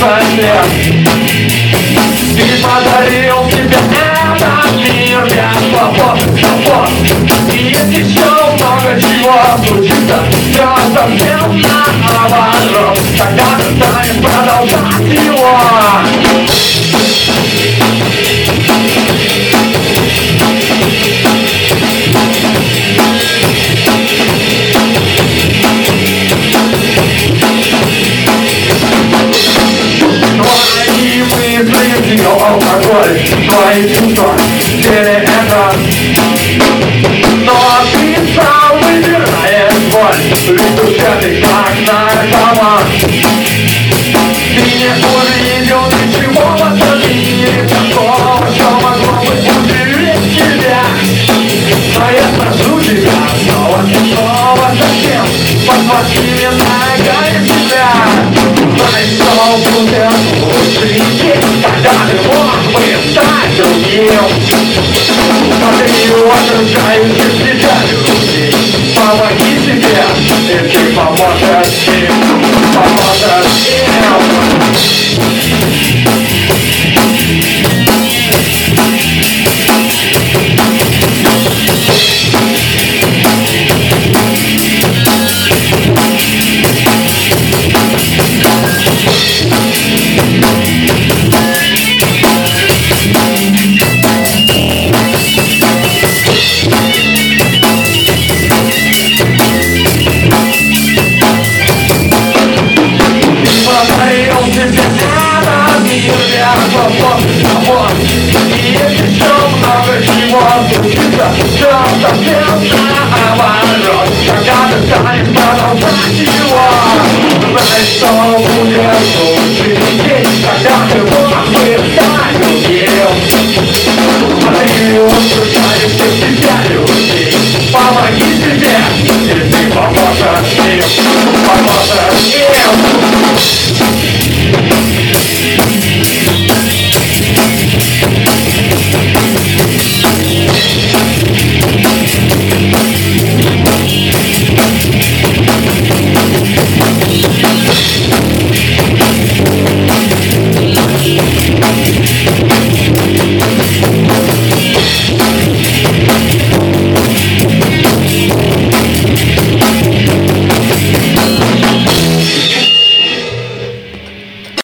20 лет. Ты подарил себе этот мир для свобод. И если еще много чего случится, все совсем наоборот, тогда ты станешь продолжать его. Твои мысли пьет алкоголь, твои чувства телеэкран. Но ты сам выбираешь боль, ведь душа ты как наркоман. Ты не увидел ничего в этом мире такого, что могло бы удивить тебя. Но я прошу тебя снова зачем посмотри на грани себя. Знай, что будет лучший день, когда ты мог бы стать другим. Смотри в окружающих тебя людей, помоги себе, и ты поможешь им, поможешь им. И еще много чего случится, все совсем наоборот, когда ты станешь продолжать его. Знай, что будет